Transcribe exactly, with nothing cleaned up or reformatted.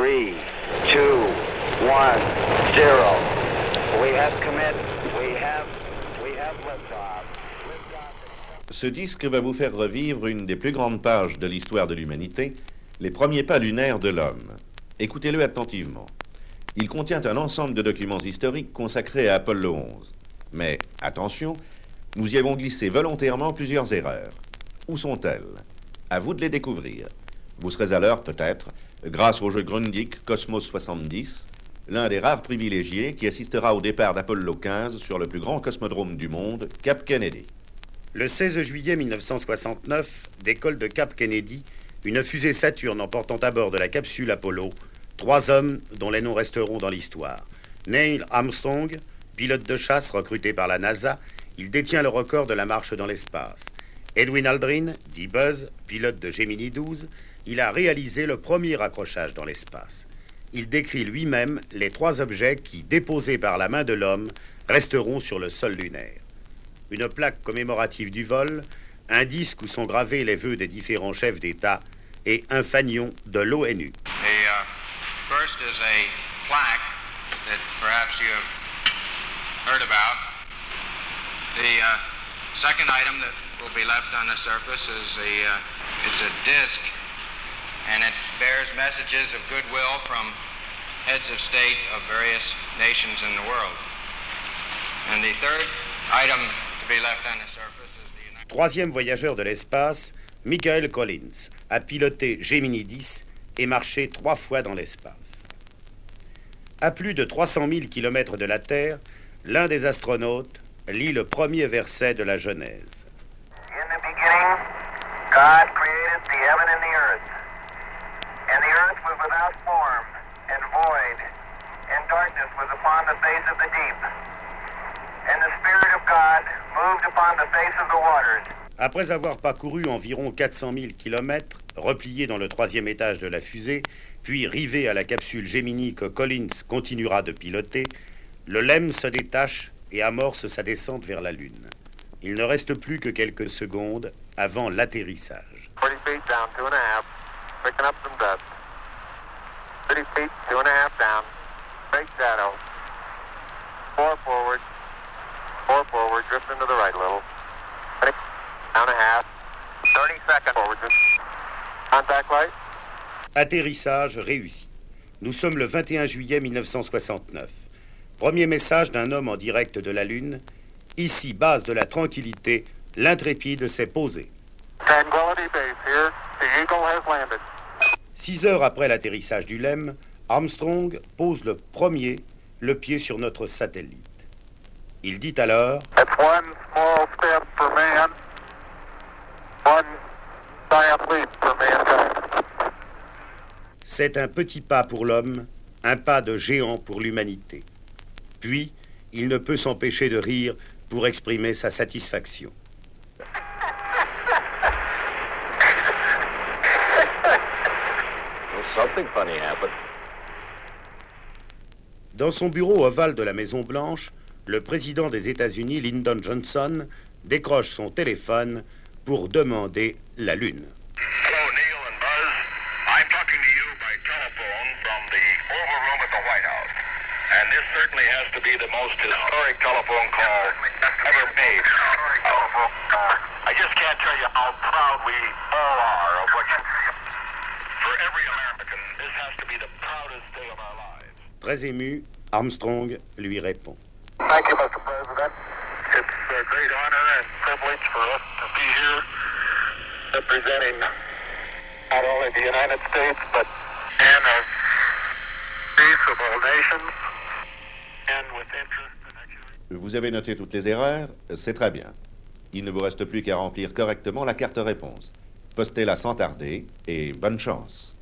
Three, two, one, zero. We have commit. We have, we have liftoff. Ce disque va vous faire revivre une des plus grandes pages de l'histoire de l'humanité, les premiers pas lunaires de l'homme. Écoutez-le attentivement. Il contient un ensemble de documents historiques consacrés à Apollo onze. Mais, attention, nous y avons glissé volontairement plusieurs erreurs. Où sont-elles? À vous de les découvrir. Vous serez à l'heure, peut-être, grâce au jeu Grundig Cosmos soixante-dix, l'un des rares privilégiés qui assistera au départ d'Apollo quinze sur le plus grand cosmodrome du monde, Cap Kennedy. Le seize juillet mille neuf cent soixante-neuf, décolle de Cap Kennedy une fusée Saturne emportant à bord de la capsule Apollo trois hommes dont les noms resteront dans l'histoire. Neil Armstrong, pilote de chasse recruté par la NASA, il détient le record de la marche dans l'espace. Edwin Aldrin, dit Buzz, pilote de Gemini douze, il a réalisé le premier accrochage dans l'espace. Il décrit lui-même les trois objets qui, déposés par la main de l'homme, resteront sur le sol lunaire. Une plaque commémorative du vol, un disque où sont gravés les vœux des différents chefs d'État et un fanion de l'ONU. The uh, first is a plaque that perhaps you have heard about. The uh, second item that will be left on the surface is a, uh, it's a disc, and it bears messages of goodwill from heads of state of various nations in the world. And the third item to be left on the surface is the United... Troisième voyageur de l'espace, Michael Collins, a piloté Gemini dix et marché trois fois dans l'espace. À plus de trois cent mille kilomètres de la Terre, l'un des astronautes lit le premier verset de la Genèse. In the beginning, God created the heaven and the earth. And the earth was without form and void, and darkness was upon the face of the deep. And the Spirit of God moved upon the face of the waters. Après avoir parcouru environ quatre cent mille kilomètres, replié dans le troisième étage de la fusée, puis rivé à la capsule Gemini que Collins continuera de piloter, le L E M se détache et amorce sa descente vers la Lune. Il ne reste plus que quelques secondes avant l'atterrissage. forty feet down, two and a half, picking up some dust. thirty feet, two and a half down, straight shadow. Four forward, four forward, drift into the right a little. twenty, down a half, thirty seconds forward, just contact light. Atterrissage réussi. Nous sommes le vingt et un juillet mille neuf cent soixante-neuf. Premier message d'un homme en direct de la Lune. Ici, base de la tranquillité, l'intrépide s'est posé. Tranquility Base here, the Eagle has landed. Six heures après l'atterrissage du L E M, Armstrong pose le premier le pied sur notre satellite. Il dit alors « It's one small step for man, one giant leap for mankind. » C'est un petit pas pour l'homme, un pas de géant pour l'humanité. Puis, il ne peut s'empêcher de rire pour exprimer sa satisfaction. Something funny happened. Dans son bureau ovale de la Maison-Blanche, le président des États-Unis, Lyndon Johnson, décroche son téléphone pour demander la Lune. Hello, Neil and Buzz. I'm talking to you by telephone from the Oval Room at the White House. And this certainly has to be the most historic telephone call ever made. Uh, I just can't tell you how proud we all are of what you... For every American, this has to be the proudest day of our lives. Très ému, Armstrong lui répond. Thank you, Mister President. It's a great honor and privilege for us to be here representing not only the United States, but men of peace of all nations and with interest in actually... Vous avez noté toutes les erreurs, c'est très bien. Il ne vous reste plus qu'à remplir correctement la carte réponse. Postez-la sans tarder et bonne chance.